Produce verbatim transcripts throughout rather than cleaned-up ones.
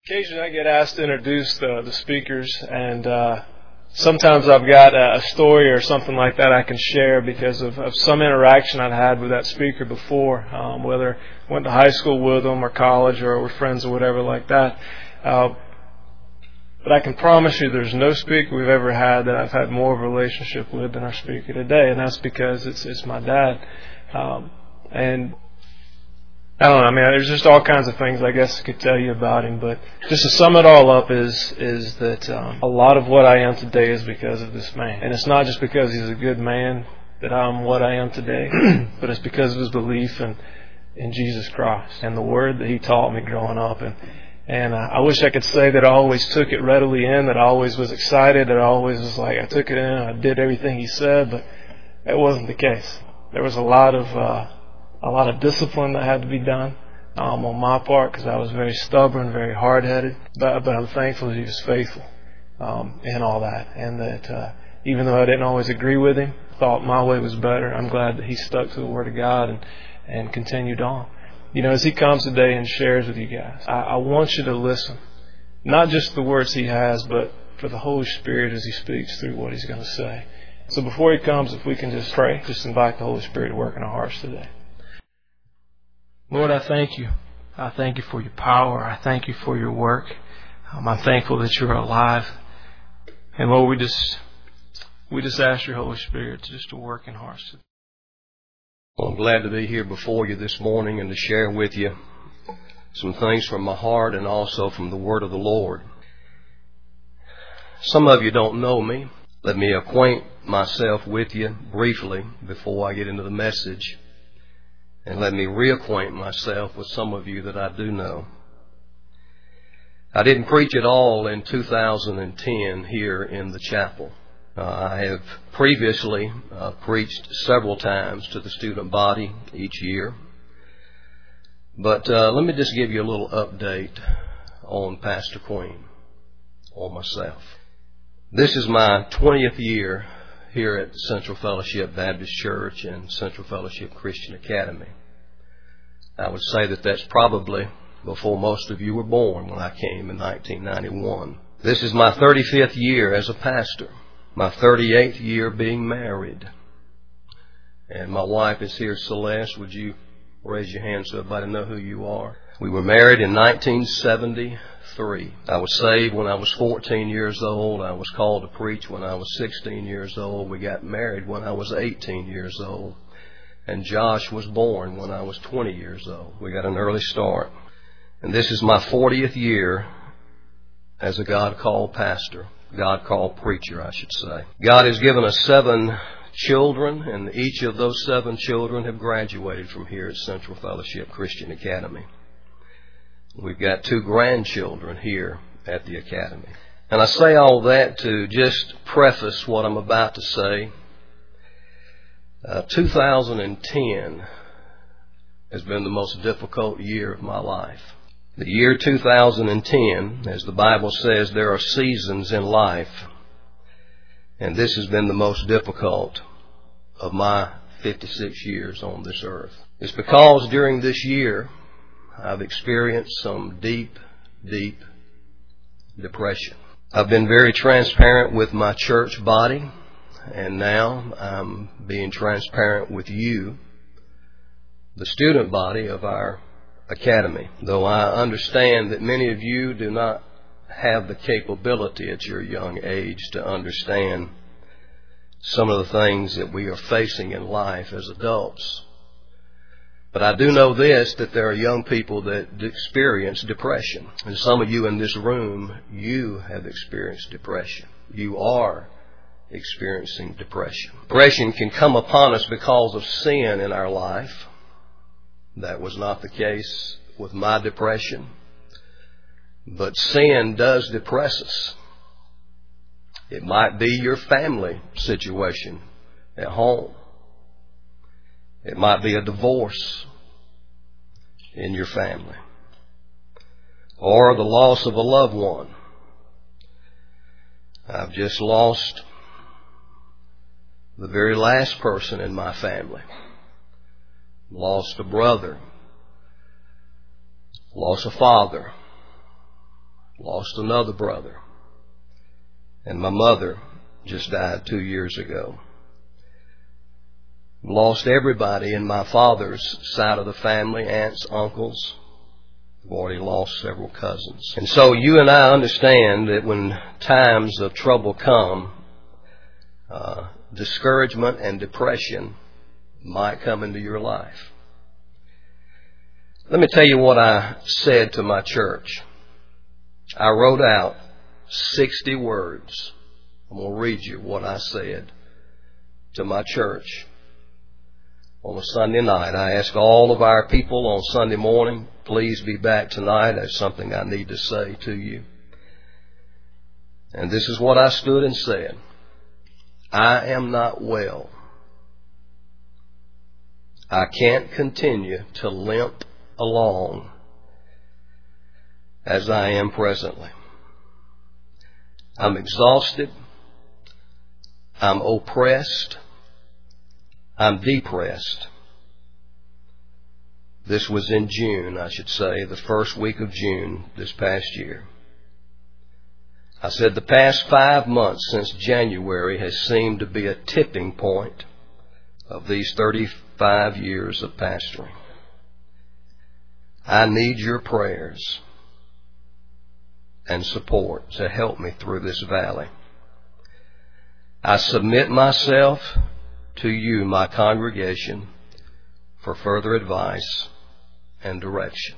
Occasionally I get asked to introduce the, the speakers, and uh, sometimes I've got a, a story or something like that I can share because of, of some interaction I've had with that speaker before, um, whether I went to high school with them or college or we're friends or whatever like that. Uh, but I can promise you there's no speaker we've ever had that I've had more of a relationship with than our speaker today, and that's because it's it's my dad. Um, and I don't know, I mean, there's just all kinds of things I guess I could tell you about him, but just to sum it all up is is that um, a lot of what I am today is because of this man. And it's not just because he's a good man that I'm what I am today, but it's because of his belief in, in Jesus Christ and the Word that he taught me growing up. And, and uh, I wish I could say that I always took it readily in, that I always was excited, that I always was like, I took it in, I did everything he said, but that wasn't the case. There was a lot of... Uh, a lot of discipline that had to be done um, on my part because I was very stubborn, very hard-headed. But, but I'm thankful that he was faithful um, in all that. And that uh, even though I didn't always agree with him, thought my way was better, I'm glad that he stuck to the Word of God and, and continued on. You know, as he comes today and shares with you guys, I, I want you to listen. Not just the words he has, but for the Holy Spirit as he speaks through what he's going to say. So before he comes, if we can just pray, just invite the Holy Spirit to work in our hearts today. Lord, I thank you. I thank you for your power. I thank you for your work. Um, I'm thankful that you're alive. And Lord, we just we just ask your Holy Spirit just to work in hearts. Well, I'm glad to be here before you this morning and to share with you some things from my heart and also from the Word of the Lord. Some of you don't know me. Let me acquaint myself with you briefly before I get into the message. And let me reacquaint myself with some of you that I do know. I didn't preach at all in two thousand ten here in the chapel. Uh, I have previously uh, preached several times to the student body each year. But uh, let me just give you a little update on Pastor Queen, on myself. This is my twentieth year here at Central Fellowship Baptist Church and Central Fellowship Christian Academy. I would say that that's probably before most of you were born when I came in nineteen ninety-one. This is my thirty-fifth year as a pastor, my thirty-eighth year being married. And my wife is here, Celeste. Would you raise your hand so everybody know who you are? We were married in nineteen seventy-three. I was saved when I was fourteen years old. I was called to preach when I was sixteen years old. We got married when I was eighteen years old. And Josh was born when I was twenty years old. We got an early start. And this is my fortieth year as a God-called pastor, God-called preacher, I should say. God has given us seven children, and each of those seven children have graduated from here at Central Fellowship Christian Academy. We've got two grandchildren here at the Academy. And I say all that to just preface what I'm about to say. Uh, two thousand ten has been the most difficult year of my life. The year two thousand ten, as the Bible says, there are seasons in life. And this has been the most difficult of my fifty-six years on this earth. It's because during this year, I've experienced some deep, deep depression. I've been very transparent with my church body, and now I'm being transparent with you, the student body of our academy. Though I understand that many of you do not have the capability at your young age to understand some of the things that we are facing in life as adults. But I do know this, that there are young people that experience depression. And some of you in this room, you have experienced depression. You are experiencing depression. Depression can come upon us because of sin in our life. That was not the case with my depression. But sin does depress us. It might be your family situation at home. It might be a divorce in your family, or the loss of a loved one. I've just lost the very last person in my family. Lost a brother. Lost a father. lost another brother. And my mother just died two years ago. Lost everybody in my father's side of the family, aunts, uncles. I've already lost several cousins. And so you and I understand that when times of trouble come, uh, discouragement and depression might come into your life. Let me tell you what I said to my church. I wrote out sixty words. I'm going to read you what I said to my church. On a Sunday night, I asked all of our people on Sunday morning, please be back tonight. There's something I need to say to you. And this is what I stood and said. I am not well. I can't continue to limp along as I am presently. I'm exhausted. I'm oppressed. I'm depressed. This was in June, I should say, the first week of June this past year. I said the past five months since January has seemed to be a tipping point of these thirty-five years of pastoring. I need your prayers and support to help me through this valley. I submit myself to you, my congregation, for further advice and direction.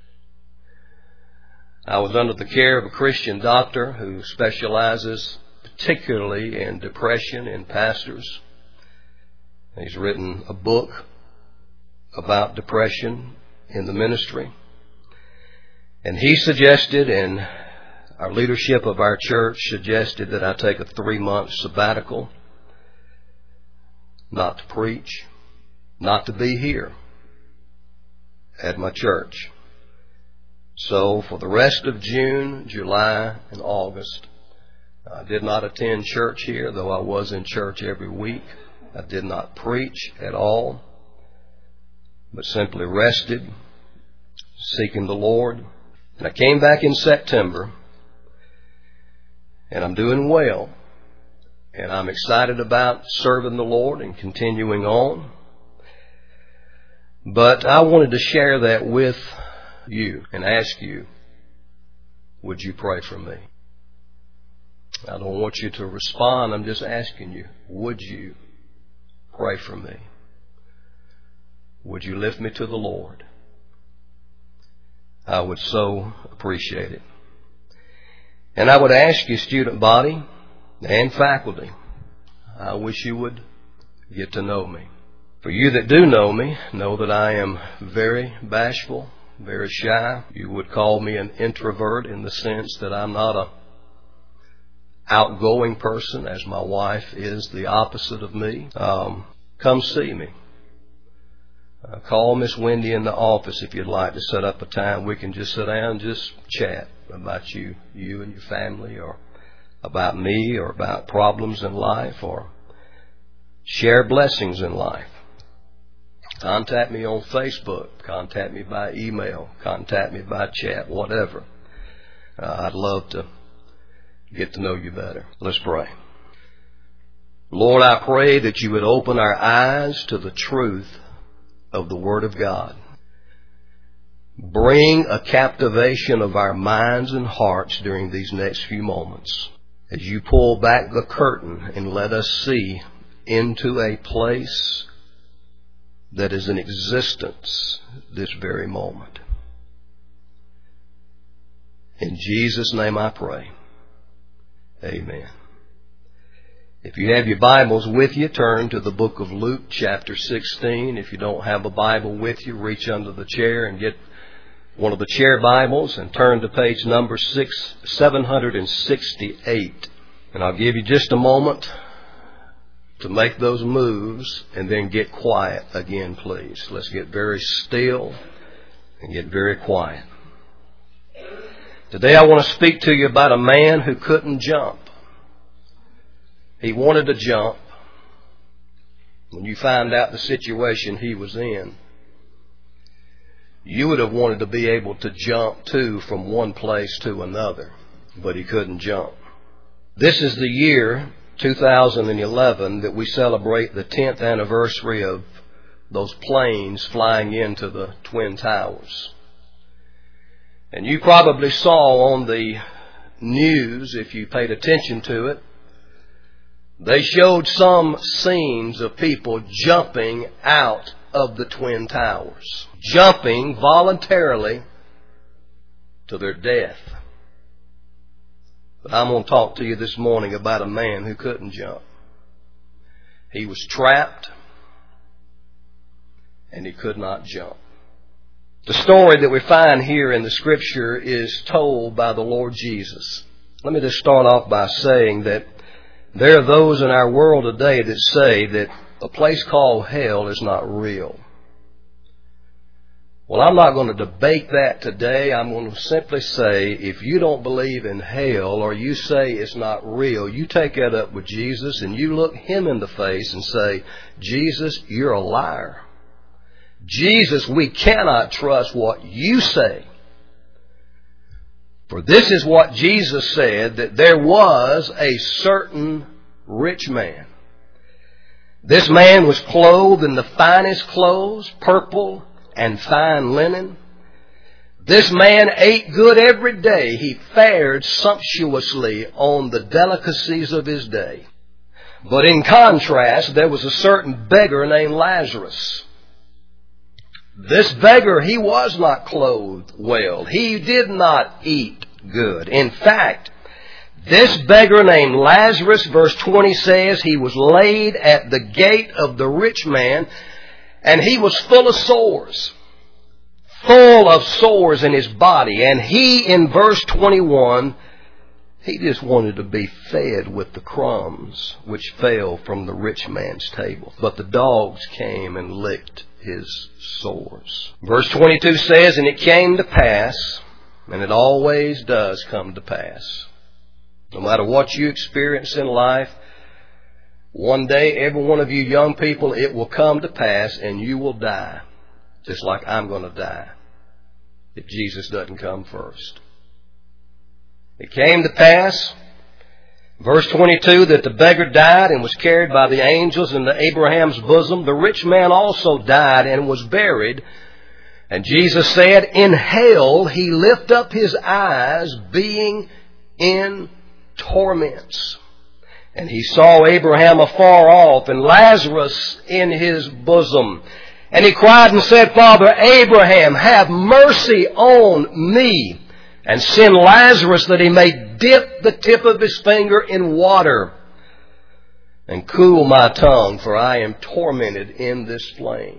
I was under the care of a Christian doctor who specializes particularly in depression in pastors. He's written a book about depression in the ministry. And he suggested, and our leadership of our church suggested, that I take a three-month sabbatical. Not to preach, not to be here at my church. So for the rest of June, July, and August, I did not attend church here, though I was in church every week. I did not preach at all, but simply rested, seeking the Lord. And I came back in September, and I'm doing well. And I'm excited about serving the Lord and continuing on. But I wanted to share that with you and ask you, would you pray for me? I don't want you to respond. I'm just asking you, would you pray for me? Would you lift me to the Lord? I would so appreciate it. And I would ask you, student body and faculty, I wish you would get to know me. For you that do know me, know that I am very bashful, very shy. You would call me an introvert in the sense that I'm not a outgoing person, as my wife is the opposite of me. Um, come see me. Uh, call Miss Wendy in the office if you'd like to set up a time. We can just sit down and just chat about you, you and your family, or about me, or about problems in life, or share blessings in life. Contact me on Facebook. Contact me by email. Contact me by chat, whatever. Uh, I'd love to get to know you better. Let's pray. Lord, I pray that you would open our eyes to the truth of the Word of God. Bring a captivation of our minds and hearts during these next few moments, as you pull back the curtain and let us see into a place that is in existence this very moment. In Jesus' name I pray. Amen. If you have your Bibles with you, turn to the book of Luke, chapter sixteen. If you don't have a Bible with you, reach under the chair and get one of the chair Bibles and turn to page number six, seven sixty-eight. And I'll give you just a moment to make those moves and then get quiet again, please. Let's get very still and get very quiet. Today I want to speak to you about a man who couldn't jump. He wanted to jump. When you find out the situation he was in, you would have wanted to be able to jump too from one place to another. but he couldn't jump. This is the year two thousand eleven that we celebrate the tenth anniversary of those planes flying into the Twin Towers. And you probably saw on the news, if you paid attention to it, they showed some scenes of people jumping out of the Twin Towers, jumping voluntarily to their death. But I'm going to talk to you this morning about a man who couldn't jump. He was trapped and he could not jump. The story that we find here in the Scripture is told by the Lord Jesus. Let me just start off by saying that there are those in our world today that say that a place called hell is not real. Well, I'm not going to debate that today. I'm going to simply say, if you don't believe in hell or you say it's not real, you take that up with Jesus and you look Him in the face and say, Jesus, you're a liar. Jesus, we cannot trust what you say. For this is what Jesus said, that there was a certain rich man. This man was clothed in the finest clothes, purple and fine linen. This man ate good every day. He fared sumptuously on the delicacies of his day. But in contrast, there was a certain beggar named Lazarus. This beggar, he was not clothed well. He did not eat good. In fact, this beggar named Lazarus, verse twenty says, he was laid at the gate of the rich man, and he was full of sores, full of sores in his body. And he, in verse twenty-one, he just wanted to be fed with the crumbs which fell from the rich man's table. But the dogs came and licked his sores. Verse twenty-two says, and it came to pass, and it always does come to pass. No matter what you experience in life, one day, every one of you young people, it will come to pass and you will die, just like I'm going to die, if Jesus doesn't come first. It came to pass, verse twenty-two, that the beggar died and was carried by the angels into Abraham's bosom. The rich man also died and was buried. And Jesus said, in hell he lift up his eyes, being in torments. And he saw Abraham afar off and Lazarus in his bosom. And he cried and said, Father Abraham, have mercy on me, and send Lazarus that he may dip the tip of his finger in water and cool my tongue, for I am tormented in this flame.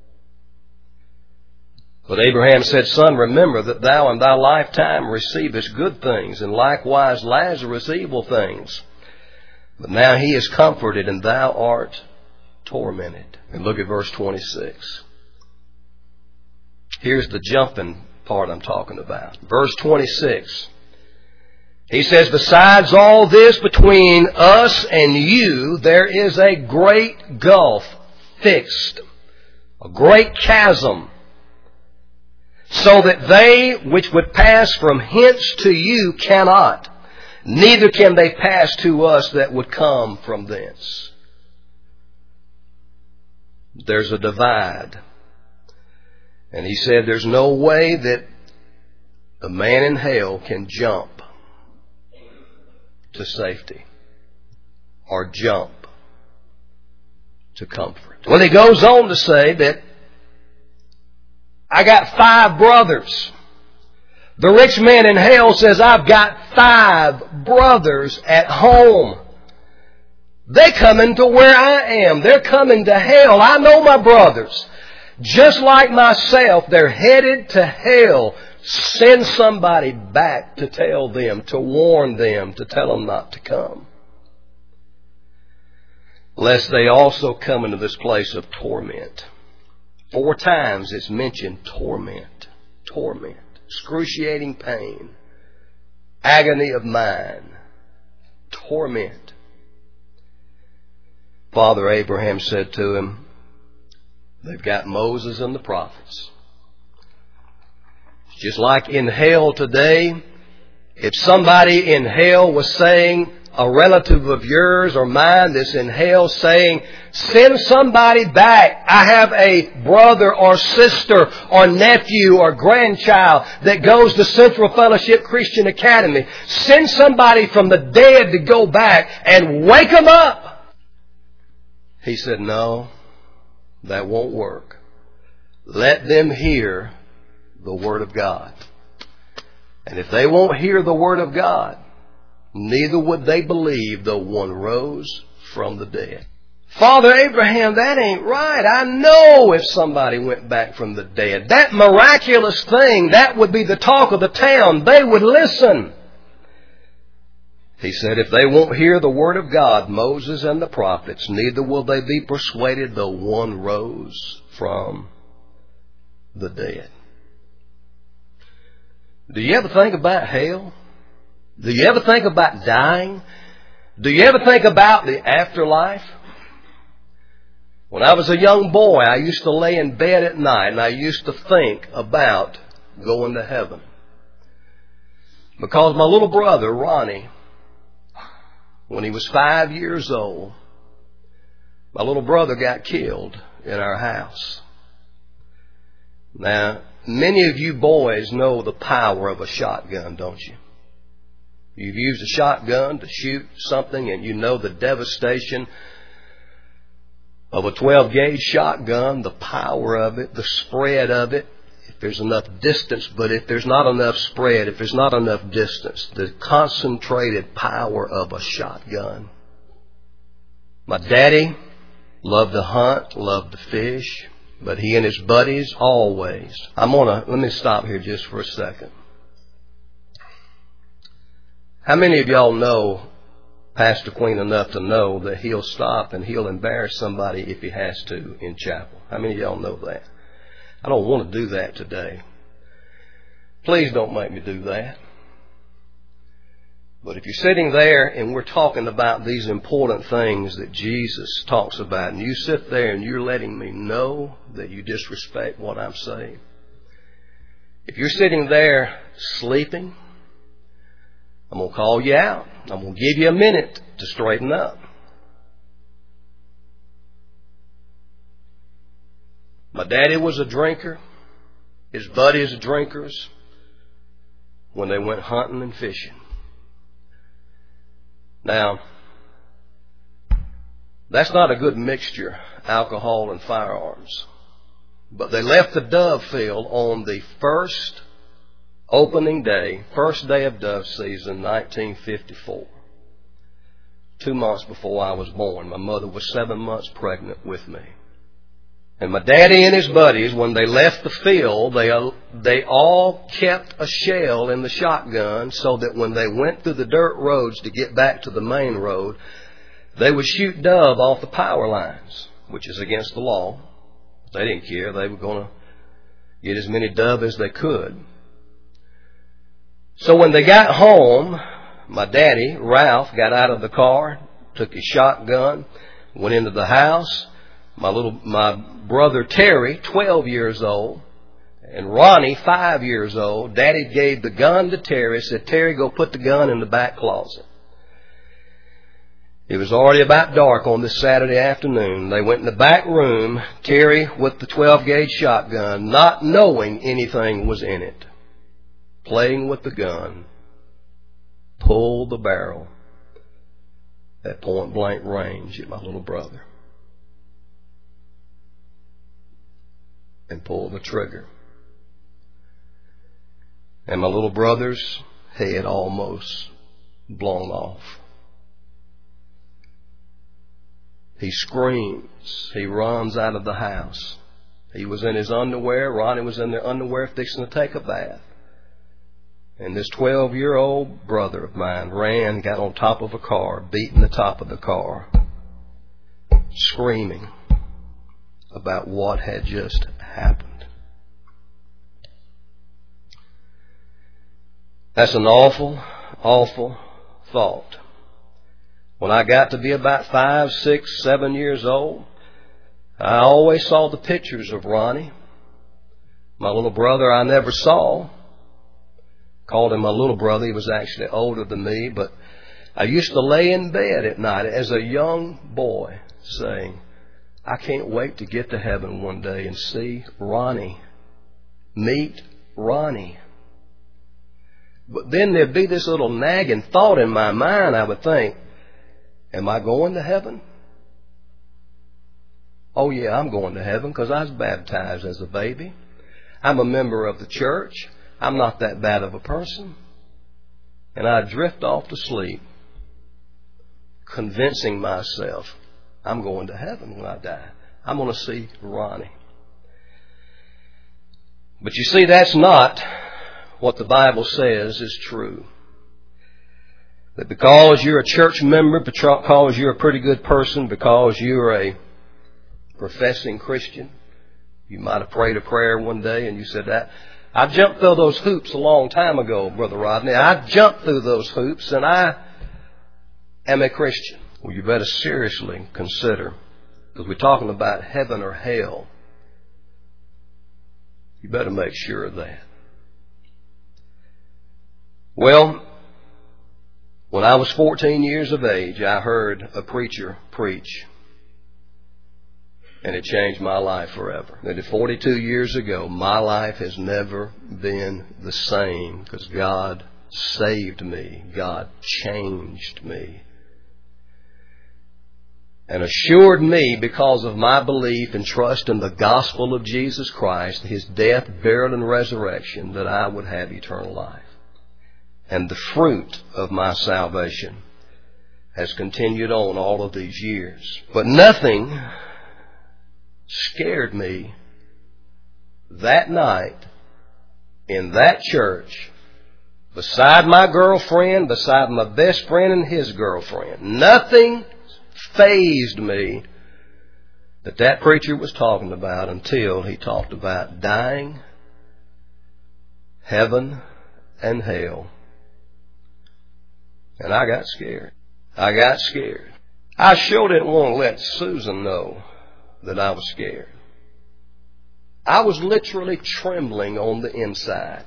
But Abraham said, Son, remember that thou in thy lifetime receivest good things, and likewise Lazarus evil things. But now he is comforted, and thou art tormented. And look at verse twenty-six. Here's the jumping part I'm talking about. Verse twenty-six. He says, besides all this, between us and you, there is a great gulf fixed, a great chasm, so that they which would pass from hence to you cannot, neither can they pass to us that would come from thence. There's a divide. And he said there's no way that a man in hell can jump to safety or jump to comfort. Well, he goes on to say that I got five brothers. The rich man in hell says, I've got five brothers at home. They're coming to where I am. They're coming to hell. I know my brothers. Just like myself, they're headed to hell. Send somebody back to tell them, to warn them, to tell them not to come, lest they also come into this place of torment. Four times it's mentioned torment, torment, excruciating pain, agony of mind, torment. Father Abraham said to him, they've got Moses and the prophets. Just like in hell today, If somebody in hell was saying, a relative of yours or mine that's in hell saying, send somebody back. I have a brother or sister or nephew or grandchild that goes to Central Fellowship Christian Academy. Send somebody from the dead to go back and wake them up. He said, no, that won't work. Let them hear the Word of God. And if they won't hear the Word of God, neither would they believe though one rose from the dead. Father Abraham, that ain't right. I know if somebody went back from the dead, that miraculous thing, that would be the talk of the town. They would listen. He said, if they won't hear the Word of God, Moses and the prophets, neither will they be persuaded though one rose from the dead. Do you ever think about hell? Do you ever think about dying? Do you ever think about the afterlife? When I was a young boy, I used to lay in bed at night and I used to think about going to heaven. Because my little brother, Ronnie, when he was five years old, my little brother got killed in our house. Now, many of you boys know the power of a shotgun, don't you? You've used a shotgun to shoot something and you know the devastation of a twelve gauge shotgun, the power of it, the spread of it, if there's enough distance, but if there's not enough spread, if there's not enough distance, the concentrated power of a shotgun. My daddy loved to hunt, loved to fish, but he and his buddies always. I'm gonna, let me stop here just for a second. How many of y'all know Pastor Queen enough to know that he'll stop and he'll embarrass somebody if he has to in chapel? How many of y'all know that? I don't want to do that today. Please don't make me do that. But if you're sitting there and we're talking about these important things that Jesus talks about, and you sit there and you're letting me know that you disrespect what I'm saying, if you're sitting there sleeping, I'm going to call you out. I'm going to give you a minute to straighten up. My daddy was a drinker. His buddies were drinkers when they went hunting and fishing. Now, that's not a good mixture, alcohol and firearms. But they left the dove field on the first opening day, first day of dove season, nineteen fifty-four. Two months before I was born. My mother was seven months pregnant with me. And my daddy and his buddies, when they left the field, they, they all kept a shell in the shotgun so that when they went through the dirt roads to get back to the main road, they would shoot dove off the power lines, which is against the law. They didn't care. They were going to get as many dove as they could. So when they got home, my daddy, Ralph, got out of the car, took his shotgun, went into the house. My little, my brother Terry, twelve years old, and Ronnie, five years old, Daddy gave the gun to Terry, said, Terry, go put the gun in the back closet. It was already about dark on this Saturday afternoon. They went in the back room, Terry with the twelve gauge shotgun, not knowing anything was in it, playing with the gun, pulled the barrel at point blank range at my little brother. And pulled the trigger. And my little brother's head almost blown off. He screams. He runs out of the house. He was in his underwear. Ronnie was in their underwear fixing to take a bath. And this twelve-year-old brother of mine ran, got on top of a car, beating the top of the car, screaming about what had just happened. That's an awful, awful thought. When I got to be about five, six, seven years old, I always saw the pictures of Ronnie. My little brother I never saw, called him my little brother. He was actually older than me, but I used to lay in bed at night as a young boy saying, I can't wait to get to heaven one day and see Ronnie, meet Ronnie. But then there'd be this little nagging thought in my mind. I would think, am I going to heaven? Oh yeah, I'm going to heaven because I was baptized as a baby. I'm a member of the church. I'm not that bad of a person. And I'd drift off to sleep, convincing myself I'm going to heaven when I die. I'm going to see Ronnie. But you see, that's not what the Bible says is true. That because you're a church member, because you're a pretty good person, because you're a professing Christian, you might have prayed a prayer one day and you said that. I jumped through those hoops a long time ago, Brother Rodney. I jumped through those hoops and I am a Christian. Well, you better seriously consider, because we're talking about heaven or hell. You better make sure of that. Well, when I was fourteen years of age, I heard a preacher preach. And it changed my life forever. And forty-two years ago, my life has never been the same because God saved me. God changed me. And assured me, because of my belief and trust in the gospel of Jesus Christ, His death, burial, and resurrection, that I would have eternal life. And the fruit of my salvation has continued on all of these years. But nothing scared me that night in that church, beside my girlfriend, beside my best friend and his girlfriend. Nothing fazed me that that preacher was talking about until he talked about dying, heaven, and hell. And I got scared. I got scared. I sure didn't want to let Susan know that I was scared. I was literally trembling on the inside.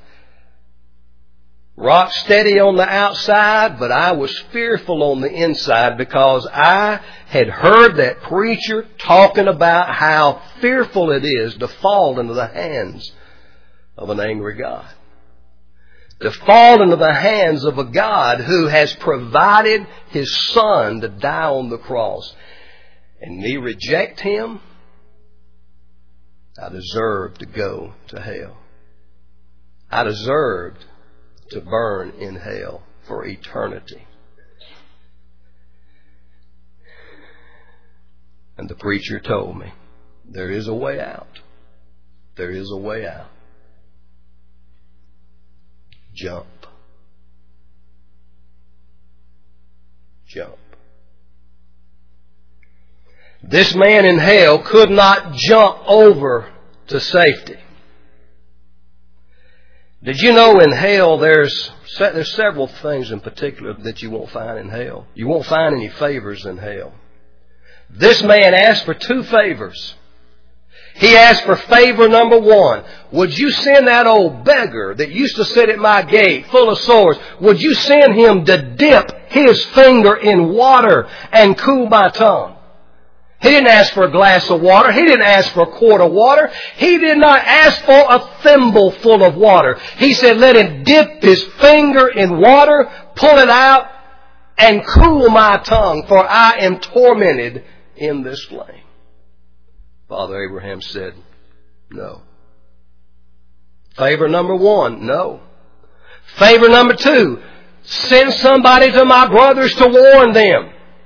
Rock steady on the outside, but I was fearful on the inside because I had heard that preacher talking about how fearful it is to fall into the hands of an angry God. To fall into the hands of a God who has provided His Son to die on the cross. And me reject Him, I deserved to go to hell. I deserved to burn in hell for eternity. And the preacher told me, there is a way out. There is a way out. Jump. Jump. This man in hell could not jump over to safety. Did you know in hell there's there's several things in particular that you won't find in hell? You won't find any favors in hell. This man asked for two favors. He asked for favor number one. Would you send that old beggar that used to sit at my gate full of sores, would you send him to dip his finger in water and cool my tongue? He didn't ask for a glass of water. He didn't ask for a quart of water. He did not ask for a thimble full of water. He said, let him dip his finger in water, pull it out, and cool my tongue, for I am tormented in this flame. Father Abraham said, no. Favor number one, no. Favor number two, send somebody to my brothers to warn them.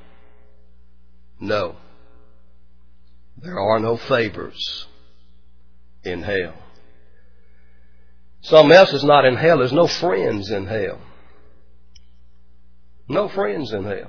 No. There are no favors in hell. Something else is not in hell. There's no friends in hell. No friends in hell.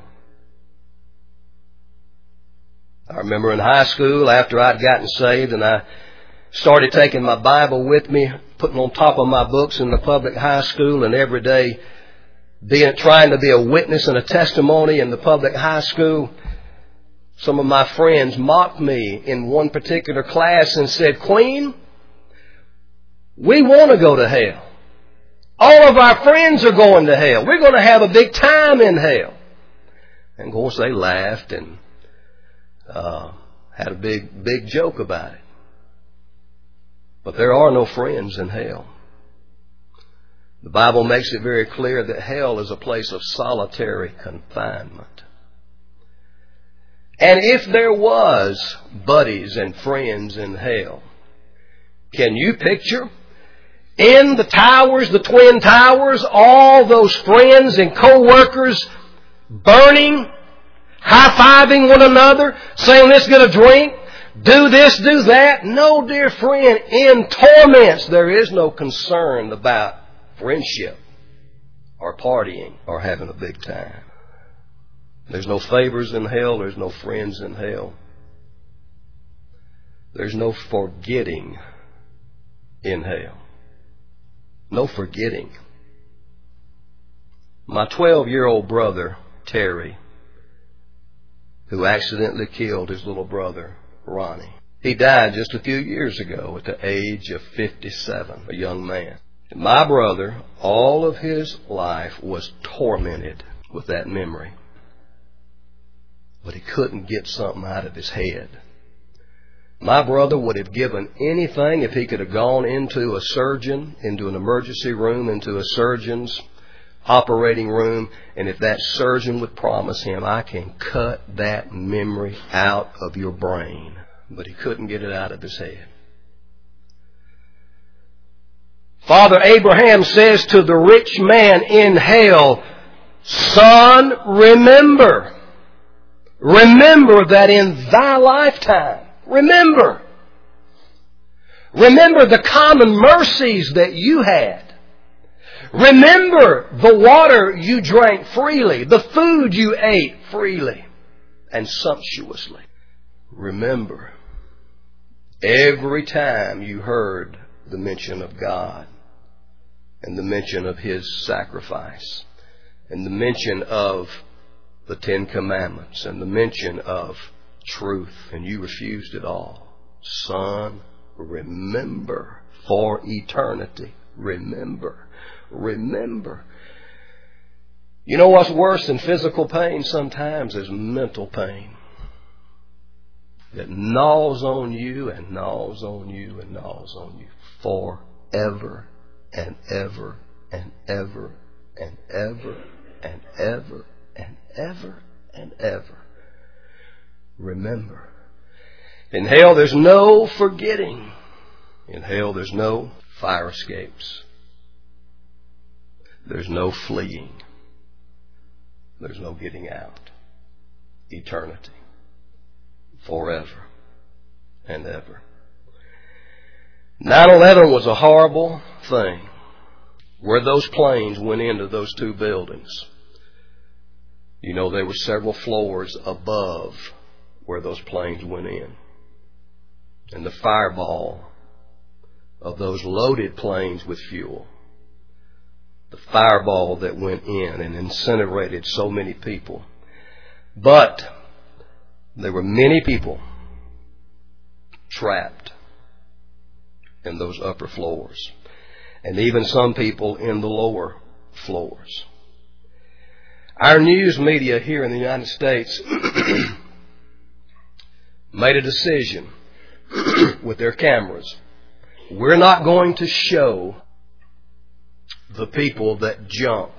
I remember in high school, after I'd gotten saved and I started taking my Bible with me, putting on top of my books in the public high school, and every day being, trying to be a witness and a testimony in the public high school. Some of my friends mocked me in one particular class and said, Queen, we want to go to hell. All of our friends are going to hell. We're going to have a big time in hell. And of course they laughed and uh, had a big, big joke about it. But there are no friends in hell. The Bible makes it very clear that hell is a place of solitary confinement. And if there was buddies and friends in hell, can you picture in the towers, the twin towers, all those friends and co-workers burning, high-fiving one another, saying, let's get a drink, do this, do that? No, dear friend, in torments there is no concern about friendship or partying or having a big time. There's no favors in hell. There's no friends in hell. There's no forgetting in hell. No forgetting. My twelve-year-old brother, Terry, who accidentally killed his little brother, Ronnie, he died just a few years ago at the age of fifty-seven, a young man. And my brother, all of his life, was tormented with that memory. But he couldn't get something out of his head. My brother would have given anything if he could have gone into a surgeon, into an emergency room, into a surgeon's operating room, and if that surgeon would promise him, I can cut that memory out of your brain. But he couldn't get it out of his head. Father Abraham says to the rich man in hell, son, remember. Remember that in thy lifetime, remember. Remember the common mercies that you had. Remember the water you drank freely, the food you ate freely and sumptuously. Remember every time you heard the mention of God and the mention of His sacrifice and the mention of the Ten Commandments and the mention of truth, and you refused it all. Son, remember for eternity. Remember. Remember. You know what's worse than physical pain sometimes is mental pain. That gnaws on you and gnaws on you and gnaws on you forever and ever and ever and ever and ever and ever and ever. Remember. In hell there's no forgetting. In hell there's no fire escapes. There's no fleeing. There's no getting out. Eternity. Forever and ever. nine eleven was a horrible thing. Where those planes went into those two buildings, you know, there were several floors above where those planes went in. And the fireball of those loaded planes with fuel, the fireball that went in and incinerated so many people. But there were many people trapped in those upper floors, and even some people in the lower floors. Our news media here in the United States made a decision with their cameras. We're not going to show the people that jump.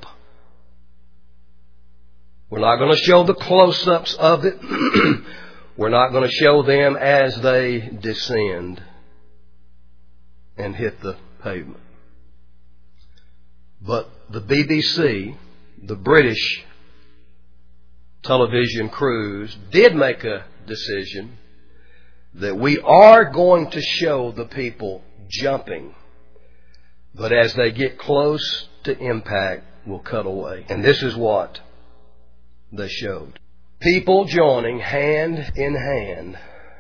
We're not going to show the close-ups of it. We're not going to show them as they descend and hit the pavement. But the B B C, the British television crews, did make a decision that we are going to show the people jumping, but as they get close to impact, we'll cut away. And this is what they showed. People joining hand in hand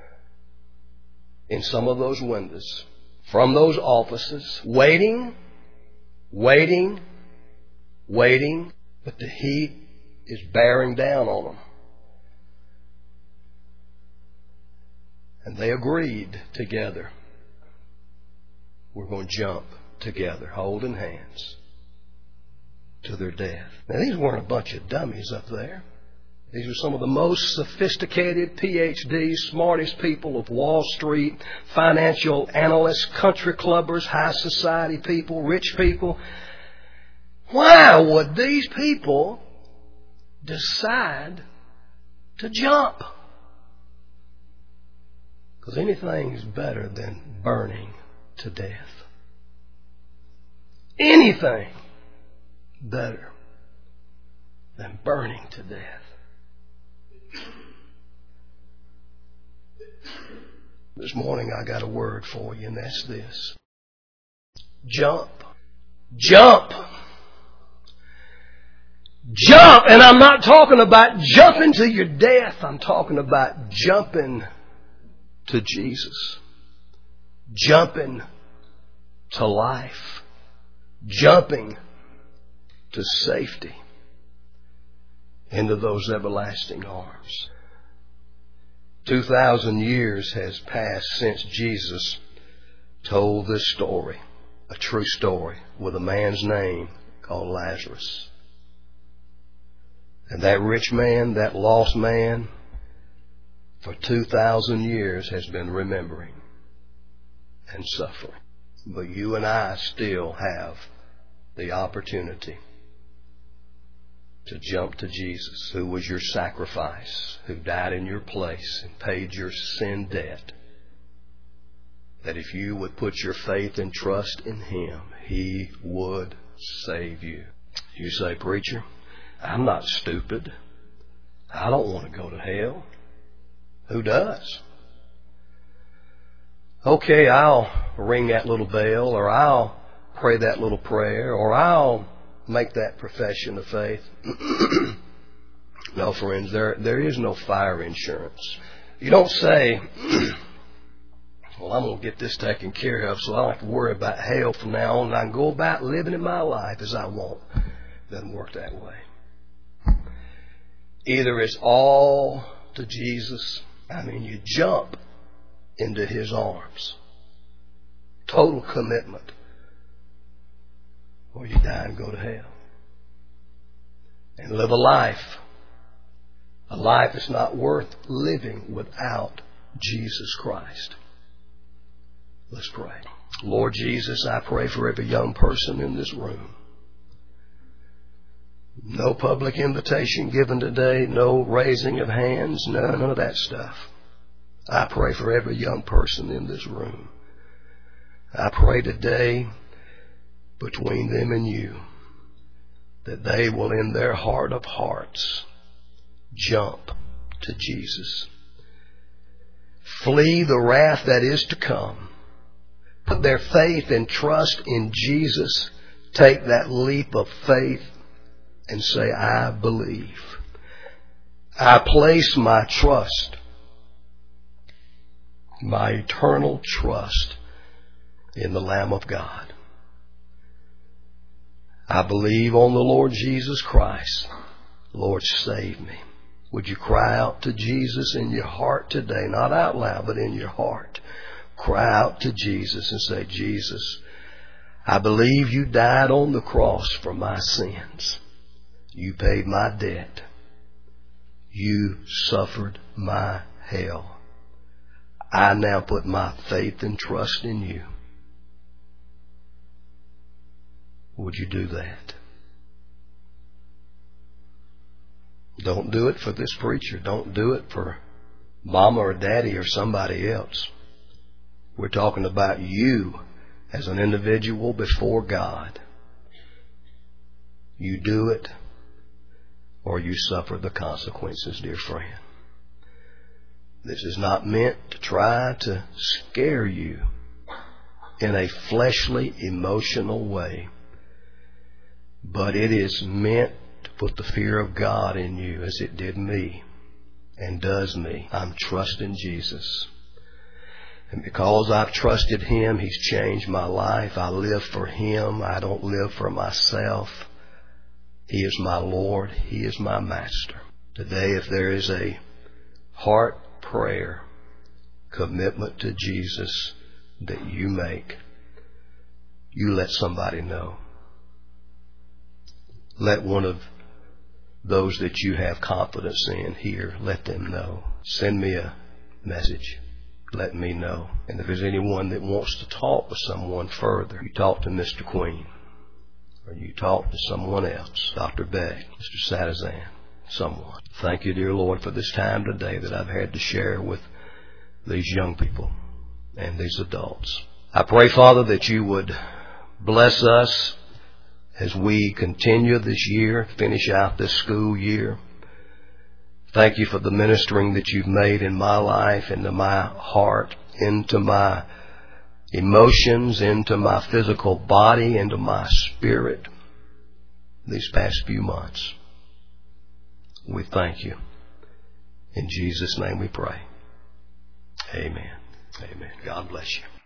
in some of those windows from those offices, waiting, waiting, waiting, but the heat is bearing down on them. And they agreed together. We're going to jump together, holding hands. to their death. Now, these weren't a bunch of dummies up there. These are some of the most sophisticated P H Ds, smartest people of Wall Street, financial analysts, country clubbers, high society people, rich people. Why would these people decide to jump? Because anything's better than burning to death. Anything better than burning to death. This morning I got a word for you, and that's this. Jump. Jump. Jump. And I'm not talking about jumping to your death. I'm talking about jumping to Jesus. Jumping to life. Jumping to safety. Into those everlasting arms. Two thousand years has passed since Jesus told this story, a true story, with a man's name called Lazarus. And that rich man, that lost man, for two thousand years has been remembering and suffering. But you and I still have the opportunity to jump to Jesus, who was your sacrifice, who died in your place and paid your sin debt. That if you would put your faith and trust in Him, He would save you. You say, preacher, I'm not stupid. I don't want to go to hell. Who does? Okay, I'll ring that little bell, or I'll pray that little prayer, or I'll make that profession of faith. No, friends, there there is no fire insurance. You don't say, well, I'm going to get this taken care of so I don't have to worry about hell from now on, and I can go about living in my life as I want. It doesn't work that way. Either it's all to Jesus. I mean, you jump into His arms. Total commitment. Or you die and go to hell. And live a life. A life that's not worth living without Jesus Christ. Let's pray. Lord Jesus, I pray for every young person in this room. No public invitation given today. No raising of hands. None of that stuff. I pray for every young person in this room. I pray today, between them and you, that they will in their heart of hearts jump to Jesus. Flee the wrath that is to come. Put their faith and trust in Jesus. Take that leap of faith and say, I believe. I place my trust, my eternal trust in the Lamb of God. I believe on the Lord Jesus Christ. Lord, save me. Would you cry out to Jesus in your heart today? Not out loud, but in your heart. Cry out to Jesus and say, Jesus, I believe you died on the cross for my sins. You paid my debt. You suffered my hell. I now put my faith and trust in you. Would you do that? Don't do it for this preacher. Don't do it for mama or daddy or somebody else. We're talking about you as an individual before God. You do it or you suffer the consequences, dear friend. This is not meant to try to scare you in a fleshly, emotional way. But it is meant to put the fear of God in you as it did me and does me. I'm trusting Jesus. And because I've trusted Him, He's changed my life. I live for Him. I don't live for myself. He is my Lord. He is my Master. Today, if there is a heart prayer, commitment to Jesus that you make, you let somebody know. let one of those that you have confidence in here, let them know. Send me a message. Let me know. And if there's anyone that wants to talk with someone further, you talk to Mister Queen, or you talk to someone else, Doctor Beck, Mister Sadazan, someone. Thank you, dear Lord, for this time today that I've had to share with these young people and these adults. I pray, Father, that you would bless us as we continue this year, finish out this school year. Thank you for the ministering that you've made in my life, into my heart, into my emotions, into my physical body, into my spirit these past few months. We thank you. In Jesus' name we pray. Amen. Amen. God bless you.